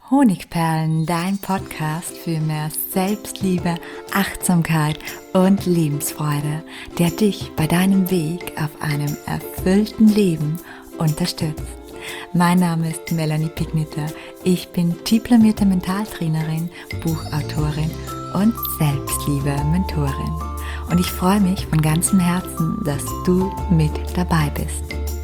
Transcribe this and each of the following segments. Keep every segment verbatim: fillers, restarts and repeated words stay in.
Honigperlen, dein Podcast für mehr Selbstliebe, Achtsamkeit und Lebensfreude, der dich bei deinem Weg auf einem erfüllten Leben unterstützt. Mein Name ist Melanie Pigniter. Ich bin diplomierte Mentaltrainerin, Buchautorin und Selbstliebe-Mentorin. Und ich freue mich von ganzem Herzen, dass du mit dabei bist.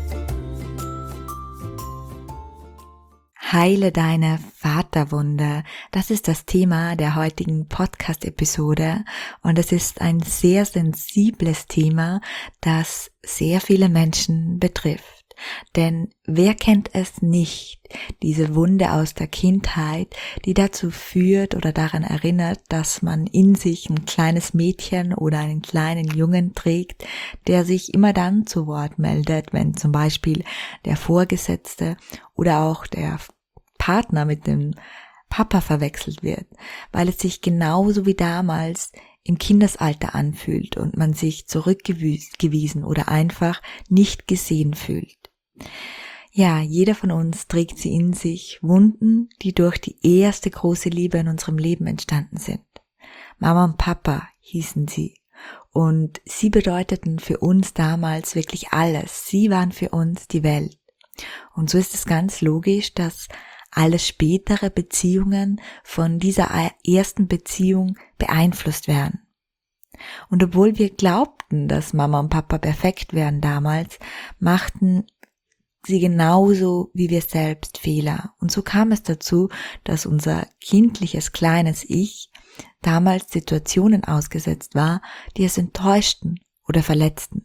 Heile deine Vaterwunde. Das ist das Thema der heutigen Podcast-Episode und es ist ein sehr sensibles Thema, das sehr viele Menschen betrifft. Denn wer kennt es nicht, diese Wunde aus der Kindheit, die dazu führt oder daran erinnert, dass man in sich ein kleines Mädchen oder einen kleinen Jungen trägt, der sich immer dann zu Wort meldet, wenn zum Beispiel der Vorgesetzte oder auch der Partner mit dem Papa verwechselt wird, weil es sich genauso wie damals im Kindesalter anfühlt und man sich zurückgewiesen oder einfach nicht gesehen fühlt. Ja, jeder von uns trägt sie in sich, Wunden, die durch die erste große Liebe in unserem Leben entstanden sind. Mama und Papa hießen sie und sie bedeuteten für uns damals wirklich alles. Sie waren für uns die Welt. Und so ist es ganz logisch, dass alle spätere Beziehungen von dieser ersten Beziehung beeinflusst werden. Und obwohl wir glaubten, dass Mama und Papa perfekt wären damals, machten sie genauso wie wir selbst Fehler. Und so kam es dazu, dass unser kindliches kleines Ich damals Situationen ausgesetzt war, die es enttäuschten oder verletzten.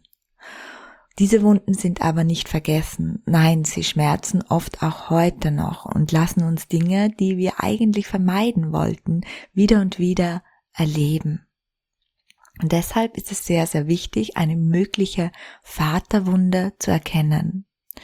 Diese Wunden sind aber nicht vergessen. Nein, sie schmerzen oft auch heute noch und lassen uns Dinge, die wir eigentlich vermeiden wollten, wieder und wieder erleben. Und deshalb ist es sehr, sehr wichtig, eine mögliche Vaterwunde zu erkennen.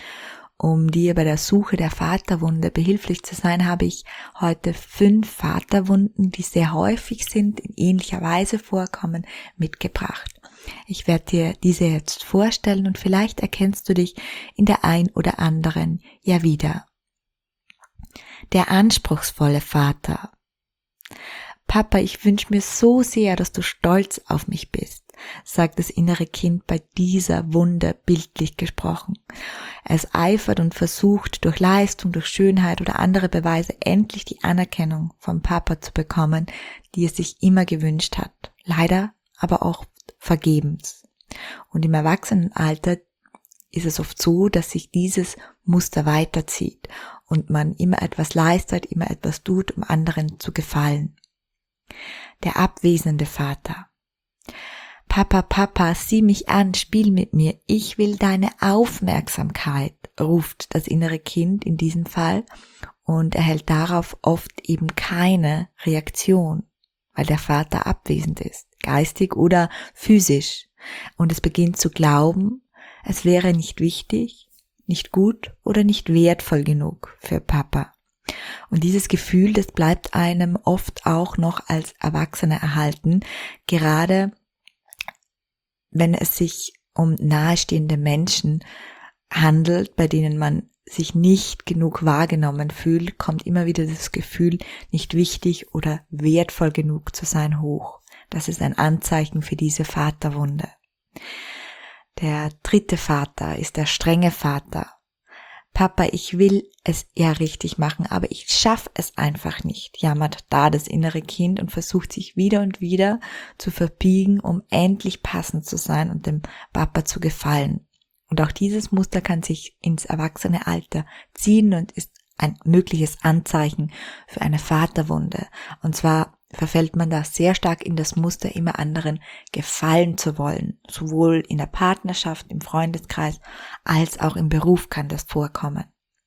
Um dir bei der Suche der Vaterwunde behilflich zu sein, habe ich heute fünf Vaterwunden, die sehr häufig sind, in ähnlicher Weise vorkommen, mitgebracht. Ich werde dir diese jetzt vorstellen und vielleicht erkennst du dich in der ein oder anderen ja wieder. Der anspruchsvolle Vater. Papa, ich wünsche mir so sehr, dass du stolz auf mich bist, sagt das innere Kind bei dieser Wunde bildlich gesprochen. Es eifert und versucht durch Leistung, durch Schönheit oder andere Beweise endlich die Anerkennung vom Papa zu bekommen, die es sich immer gewünscht hat. Leider aber auch vergebens. Und im Erwachsenenalter ist es oft so, dass sich dieses Muster weiterzieht und man immer etwas leistet, immer etwas tut, um anderen zu gefallen. Der abwesende Vater. Papa, Papa, sieh mich an, spiel mit mir, ich will deine Aufmerksamkeit, ruft das innere Kind in diesem Fall und erhält darauf oft eben keine Reaktion, weil der Vater abwesend ist, geistig oder physisch. Und es beginnt zu glauben, es wäre nicht wichtig, nicht gut oder nicht wertvoll genug für Papa. Und dieses Gefühl, das bleibt einem oft auch noch als Erwachsener erhalten, gerade wenn es sich um nahestehende Menschen handelt, bei denen man sich nicht genug wahrgenommen fühlt, kommt immer wieder das Gefühl, nicht wichtig oder wertvoll genug zu sein, hoch. Das ist ein Anzeichen für diese Vaterwunde. Der dritte Vater ist der strenge Vater. Papa, ich will es ja richtig machen, aber ich schaffe es einfach nicht, jammert da das innere Kind und versucht sich wieder und wieder zu verbiegen, um endlich passend zu sein und dem Papa zu gefallen. Und auch dieses Muster kann sich ins erwachsene Alter ziehen und ist ein mögliches Anzeichen für eine Vaterwunde. Und zwar verfällt man da sehr stark in das Muster, immer anderen gefallen zu wollen. Sowohl in der Partnerschaft, im Freundeskreis, als auch im Beruf kann das vorkommen.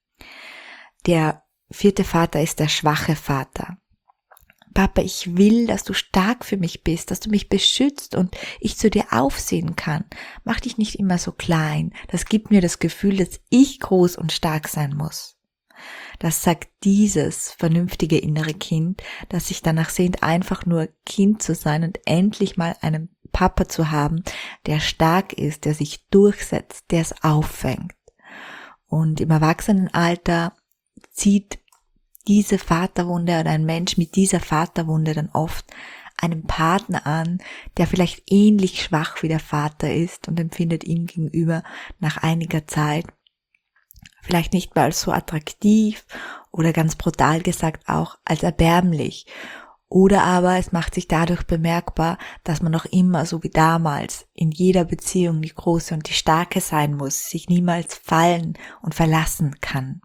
Der vierte Vater ist der schwache Vater. Papa, ich will, dass du stark für mich bist, dass du mich beschützt und ich zu dir aufsehen kann. Mach dich nicht immer so klein. Das gibt mir das Gefühl, dass ich groß und stark sein muss. Das sagt dieses vernünftige innere Kind, das sich danach sehnt, einfach nur Kind zu sein und endlich mal einen Papa zu haben, der stark ist, der sich durchsetzt, der es auffängt. Und im Erwachsenenalter zieht diese Vaterwunde oder ein Mensch mit dieser Vaterwunde dann oft einen Partner an, der vielleicht ähnlich schwach wie der Vater ist und empfindet ihm gegenüber nach einiger Zeit vielleicht nicht mehr als so attraktiv oder ganz brutal gesagt auch als erbärmlich. Oder aber es macht sich dadurch bemerkbar, dass man noch immer so wie damals in jeder Beziehung die Große und die Starke sein muss, sich niemals fallen und verlassen kann.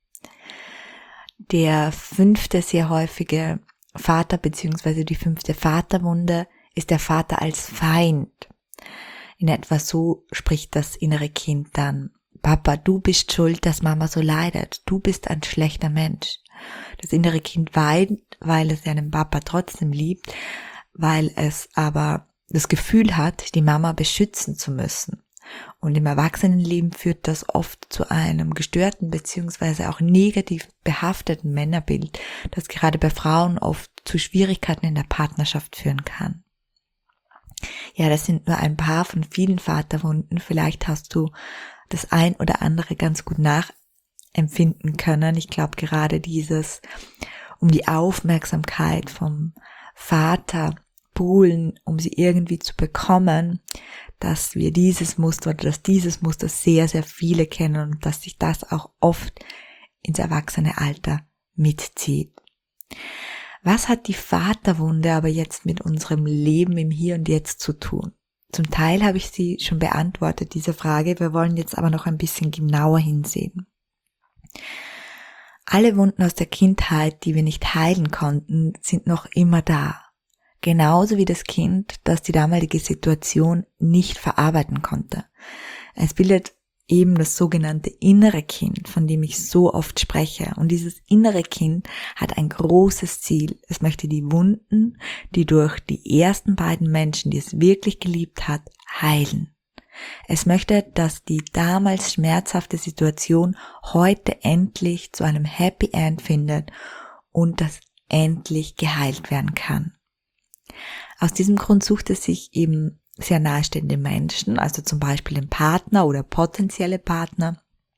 Der fünfte sehr häufige Vater bzw. die fünfte Vaterwunde ist der Vater als Feind. In etwa so spricht das innere Kind dann: Papa, du bist schuld, dass Mama so leidet. Du bist ein schlechter Mensch. Das innere Kind weint, weil es seinen Papa trotzdem liebt, weil es aber das Gefühl hat, die Mama beschützen zu müssen. Und im Erwachsenenleben führt das oft zu einem gestörten bzw. auch negativ behafteten Männerbild, das gerade bei Frauen oft zu Schwierigkeiten in der Partnerschaft führen kann. Ja, das sind nur ein paar von vielen Vaterwunden. Vielleicht hast du das ein oder andere ganz gut nachempfinden können. Ich glaube, gerade dieses um die Aufmerksamkeit vom Vater buhlen, um sie irgendwie zu bekommen, dass wir dieses Muster oder dass dieses Muster sehr, sehr viele kennen und dass sich das auch oft ins erwachsene Alter mitzieht. Was hat die Vaterwunde aber jetzt mit unserem Leben im Hier und Jetzt zu tun? Zum Teil habe ich sie schon beantwortet, diese Frage. Wir wollen jetzt aber noch ein bisschen genauer hinsehen. Alle Wunden aus der Kindheit, die wir nicht heilen konnten, sind noch immer da. Genauso wie das Kind, das die damalige Situation nicht verarbeiten konnte. Es bildet eben das sogenannte innere Kind, von dem ich so oft spreche. Und dieses innere Kind hat ein großes Ziel. Es möchte die Wunden, die durch die ersten beiden Menschen, die es wirklich geliebt hat, heilen. Es möchte, dass die damals schmerzhafte Situation heute endlich zu einem Happy End findet und dass endlich geheilt werden kann. Aus diesem Grund sucht es sich eben sehr nahestehende Menschen, also zum Beispiel den Partner oder potenzielle Partner,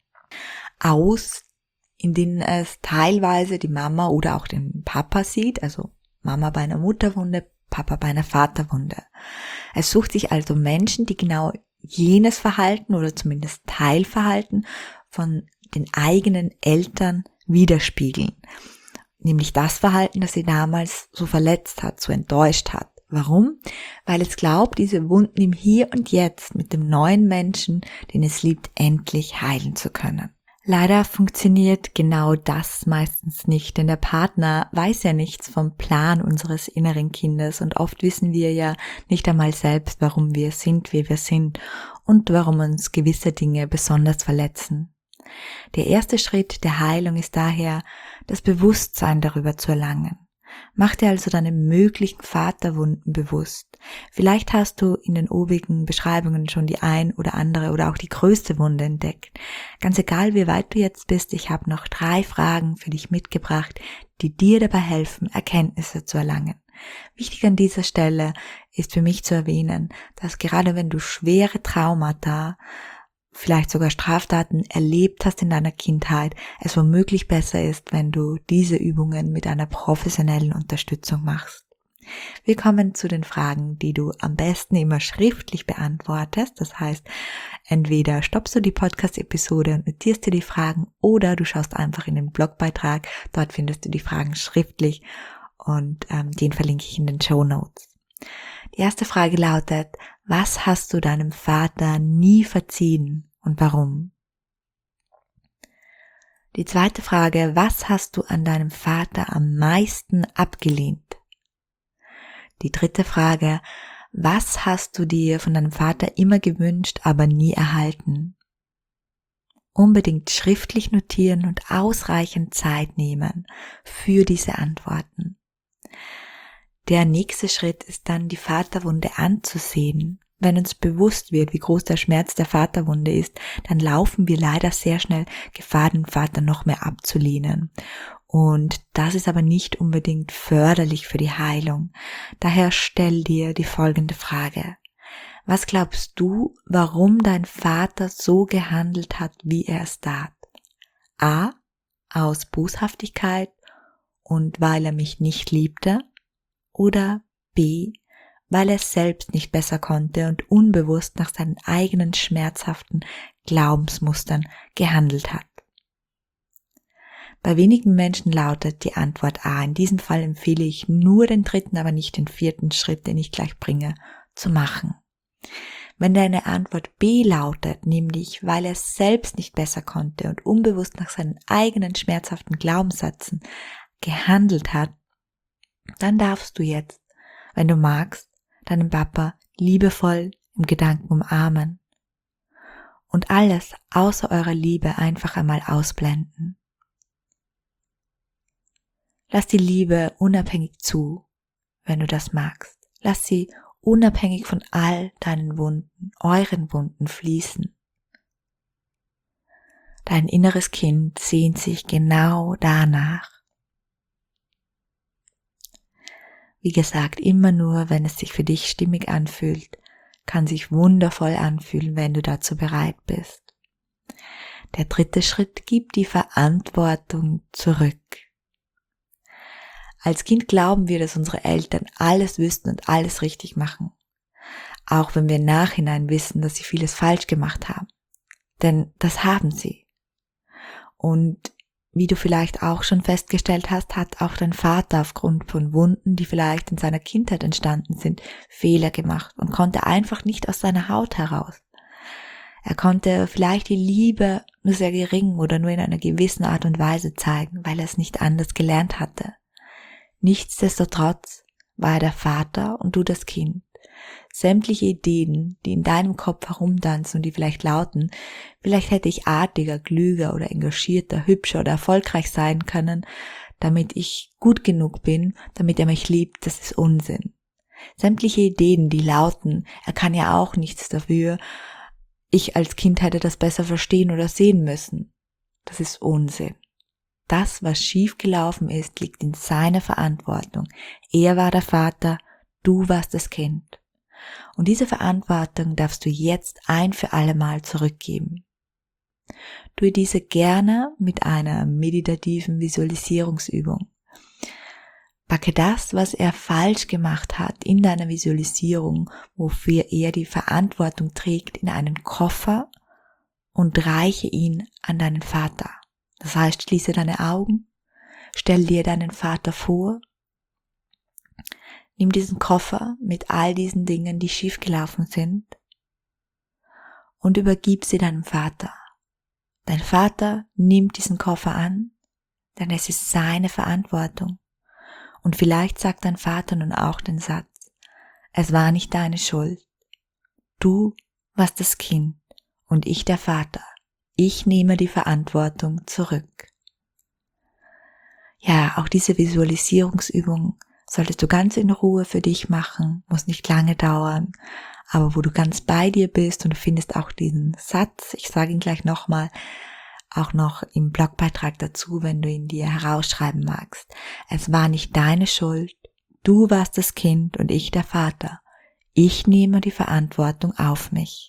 aus, in denen es teilweise die Mama oder auch den Papa sieht, also Mama bei einer Mutterwunde, Papa bei einer Vaterwunde. Es sucht sich also Menschen, die genau jenes Verhalten oder zumindest Teilverhalten von den eigenen Eltern widerspiegeln. Nämlich das Verhalten, das sie damals so verletzt hat, so enttäuscht hat. Warum? Weil es glaubt, diese Wunden im Hier und Jetzt mit dem neuen Menschen, den es liebt, endlich heilen zu können. Leider funktioniert genau das meistens nicht, denn der Partner weiß ja nichts vom Plan unseres inneren Kindes und oft wissen wir ja nicht einmal selbst, warum wir sind, wie wir sind und warum uns gewisse Dinge besonders verletzen. Der erste Schritt der Heilung ist daher, das Bewusstsein darüber zu erlangen. Mach dir also deine möglichen Vaterwunden bewusst. Vielleicht hast du in den obigen Beschreibungen schon die ein oder andere oder auch die größte Wunde entdeckt. Ganz egal, wie weit du jetzt bist, ich habe noch drei Fragen für dich mitgebracht, die dir dabei helfen, Erkenntnisse zu erlangen. Wichtig an dieser Stelle ist für mich zu erwähnen, dass gerade wenn du schwere Traumata, vielleicht sogar Straftaten erlebt hast in deiner Kindheit, es womöglich besser ist, wenn du diese Übungen mit einer professionellen Unterstützung machst. Wir kommen zu den Fragen, die du am besten immer schriftlich beantwortest. Das heißt, entweder stoppst du die Podcast-Episode und notierst dir die Fragen oder du schaust einfach in den Blogbeitrag. Dort findest du die Fragen schriftlich und ähm, den verlinke ich in den Shownotes. Die erste Frage lautet: Was hast du deinem Vater nie verziehen und warum? Die zweite Frage: Was hast du an deinem Vater am meisten abgelehnt? Die dritte Frage: Was hast du dir von deinem Vater immer gewünscht, aber nie erhalten? Unbedingt schriftlich notieren und ausreichend Zeit nehmen für diese Antworten. Der nächste Schritt ist dann, die Vaterwunde anzusehen. Wenn uns bewusst wird, wie groß der Schmerz der Vaterwunde ist, dann laufen wir leider sehr schnell Gefahr, den Vater noch mehr abzulehnen. Und das ist aber nicht unbedingt förderlich für die Heilung. Daher stell dir die folgende Frage: Was glaubst du, warum dein Vater so gehandelt hat, wie er es tat? A. Aus Boshaftigkeit und weil er mich nicht liebte? Oder B, weil er es selbst nicht besser konnte und unbewusst nach seinen eigenen schmerzhaften Glaubensmustern gehandelt hat? Bei wenigen Menschen lautet die Antwort A. In diesem Fall empfehle ich nur den dritten, aber nicht den vierten Schritt, den ich gleich bringe, zu machen. Wenn deine Antwort B lautet, nämlich weil er es selbst nicht besser konnte und unbewusst nach seinen eigenen schmerzhaften Glaubenssätzen gehandelt hat, dann darfst du jetzt, wenn du magst, deinen Papa liebevoll im Gedanken umarmen und alles außer eurer Liebe einfach einmal ausblenden. Lass die Liebe unabhängig zu, wenn du das magst. Lass sie unabhängig von all deinen Wunden, euren Wunden fließen. Dein inneres Kind sehnt sich genau danach. Wie gesagt, immer nur, wenn es sich für dich stimmig anfühlt, kann sich wundervoll anfühlen, wenn du dazu bereit bist. Der dritte Schritt gibt die Verantwortung zurück. Als Kind glauben wir, dass unsere Eltern alles wüssten und alles richtig machen. Auch wenn wir im Nachhinein wissen, dass sie vieles falsch gemacht haben. Denn das haben sie. Und wie du vielleicht auch schon festgestellt hast, hat auch dein Vater aufgrund von Wunden, die vielleicht in seiner Kindheit entstanden sind, Fehler gemacht und konnte einfach nicht aus seiner Haut heraus. Er konnte vielleicht die Liebe nur sehr gering oder nur in einer gewissen Art und Weise zeigen, weil er es nicht anders gelernt hatte. Nichtsdestotrotz war er der Vater und du das Kind. Sämtliche Ideen, die in deinem Kopf herumtanzen und die vielleicht lauten, vielleicht hätte ich artiger, klüger oder engagierter, hübscher oder erfolgreich sein können, damit ich gut genug bin, damit er mich liebt, das ist Unsinn. Sämtliche Ideen, die lauten, er kann ja auch nichts dafür, ich als Kind hätte das besser verstehen oder sehen müssen, das ist Unsinn. Das, was schiefgelaufen ist, liegt in seiner Verantwortung. Er war der Vater, du warst das Kind. Und diese Verantwortung darfst du jetzt ein für alle Mal zurückgeben. Tue diese gerne mit einer meditativen Visualisierungsübung. Packe das, was er falsch gemacht hat, in deiner Visualisierung, wofür er die Verantwortung trägt, in einen Koffer und reiche ihn an deinen Vater. Das heißt, schließe deine Augen, stell dir deinen Vater vor, nimm diesen Koffer mit all diesen Dingen, die schiefgelaufen sind, und übergib sie deinem Vater. Dein Vater nimmt diesen Koffer an, denn es ist seine Verantwortung. Und vielleicht sagt dein Vater nun auch den Satz, es war nicht deine Schuld. Du warst das Kind und ich der Vater. Ich nehme die Verantwortung zurück. Ja, auch diese Visualisierungsübung solltest du ganz in Ruhe für dich machen, muss nicht lange dauern, aber wo du ganz bei dir bist und du findest auch diesen Satz, ich sage ihn gleich nochmal, auch noch im Blogbeitrag dazu, wenn du ihn dir herausschreiben magst. Es war nicht deine Schuld, du warst das Kind und ich der Vater. Ich nehme die Verantwortung auf mich.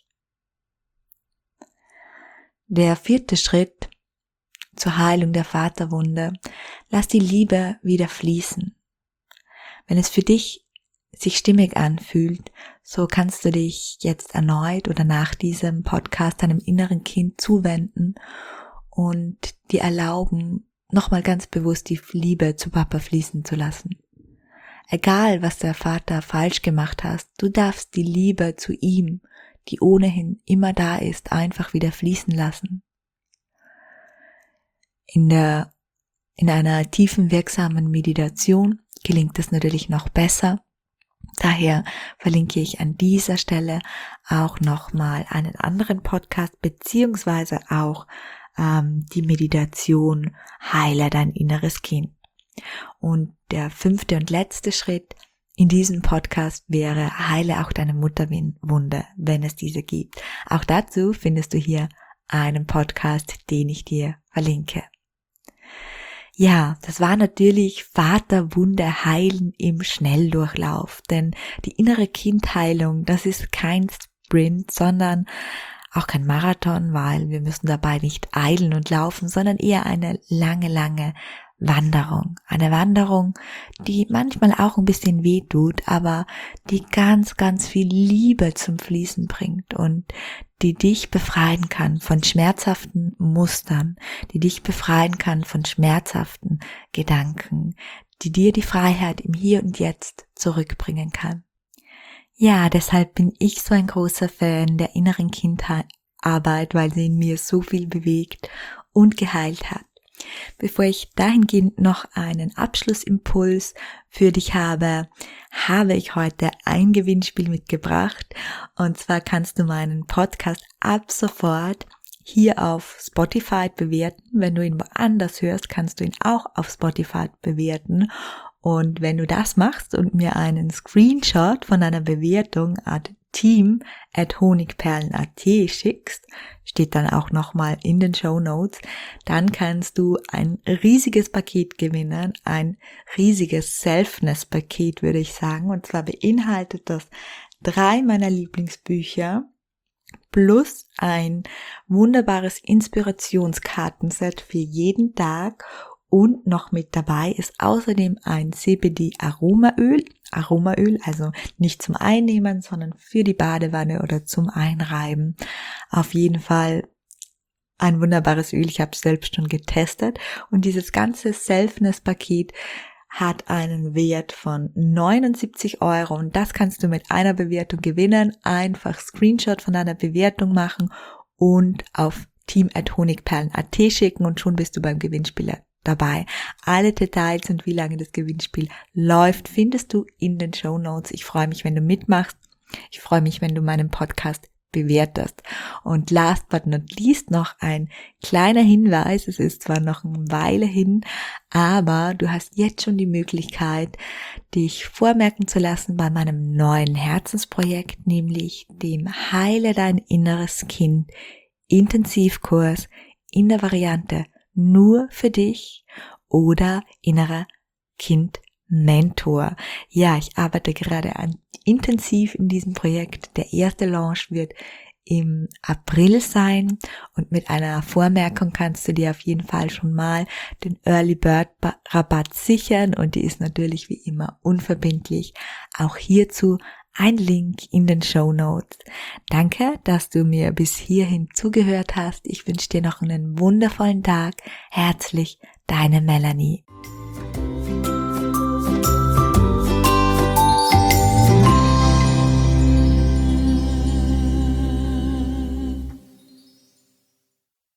Der vierte Schritt zur Heilung der Vaterwunde, lass die Liebe wieder fließen. Wenn es für dich sich stimmig anfühlt, so kannst du dich jetzt erneut oder nach diesem Podcast deinem inneren Kind zuwenden und dir erlauben, nochmal ganz bewusst die Liebe zu Papa fließen zu lassen. Egal, was der Vater falsch gemacht hat, du darfst die Liebe zu ihm, die ohnehin immer da ist, einfach wieder fließen lassen. In der, in einer tiefen, wirksamen Meditation gelingt es natürlich noch besser. Daher verlinke ich an dieser Stelle auch nochmal einen anderen Podcast, beziehungsweise auch ähm, die Meditation Heile dein inneres Kind. Und der fünfte und letzte Schritt in diesem Podcast wäre, heile auch deine Mutterwunde, wenn es diese gibt. Auch dazu findest du hier einen Podcast, den ich dir verlinke. Ja, das war natürlich Vaterwunde heilen im Schnelldurchlauf, denn die innere Kindheilung, das ist kein Sprint, sondern auch kein Marathon, weil wir müssen dabei nicht eilen und laufen, sondern eher eine lange, lange Wanderung. Eine Wanderung, die manchmal auch ein bisschen weh tut, aber die ganz, ganz viel Liebe zum Fließen bringt und die dich befreien kann von schmerzhaften Mustern, die dich befreien kann von schmerzhaften Gedanken, die dir die Freiheit im Hier und Jetzt zurückbringen kann. Ja, deshalb bin ich so ein großer Fan der inneren Kindarbeit, weil sie in mir so viel bewegt und geheilt hat. Bevor ich dahingehend noch einen Abschlussimpuls für dich habe, habe ich heute ein Gewinnspiel mitgebracht. Und zwar kannst du meinen Podcast ab sofort hier auf Spotify bewerten. Wenn du ihn woanders hörst, kannst du ihn auch auf Spotify bewerten. Und wenn du das machst und mir einen Screenshot von deiner Bewertung at team at honigperlen punkt at schickst, steht dann auch nochmal in den Shownotes, dann kannst du ein riesiges Paket gewinnen, ein riesiges Selfness-Paket, würde ich sagen. Und zwar beinhaltet das drei meiner Lieblingsbücher plus ein wunderbares Inspirationskartenset für jeden Tag. Und noch mit dabei ist außerdem ein C B D-Aromaöl, Aromaöl, also nicht zum Einnehmen, sondern für die Badewanne oder zum Einreiben. Auf jeden Fall ein wunderbares Öl, ich habe es selbst schon getestet. Und dieses ganze Selfness-Paket hat einen Wert von neunundsiebzig Euro und das kannst du mit einer Bewertung gewinnen. Einfach Screenshot von deiner Bewertung machen und auf team at honigperlen punkt at schicken und schon bist du beim Gewinnspiel dabei. Alle Details und wie lange das Gewinnspiel läuft, findest du in den Shownotes. Ich freue mich, wenn du mitmachst. Ich freue mich, wenn du meinen Podcast bewertest. Und last but not least noch ein kleiner Hinweis. Es ist zwar noch eine Weile hin, aber du hast jetzt schon die Möglichkeit, dich vormerken zu lassen bei meinem neuen Herzensprojekt, nämlich dem Heile dein inneres Kind Intensivkurs in der Variante nur für dich oder innerer Kind-Mentor. Ja, ich arbeite gerade an, intensiv in diesem Projekt. Der erste Launch wird im April sein und mit einer Vormerkung kannst du dir auf jeden Fall schon mal den Early Bird Rabatt sichern und die ist natürlich wie immer unverbindlich. Auch hierzu ein Link in den Shownotes. Danke, dass du mir bis hierhin zugehört hast. Ich wünsche dir noch einen wundervollen Tag. Herzlich, deine Melanie.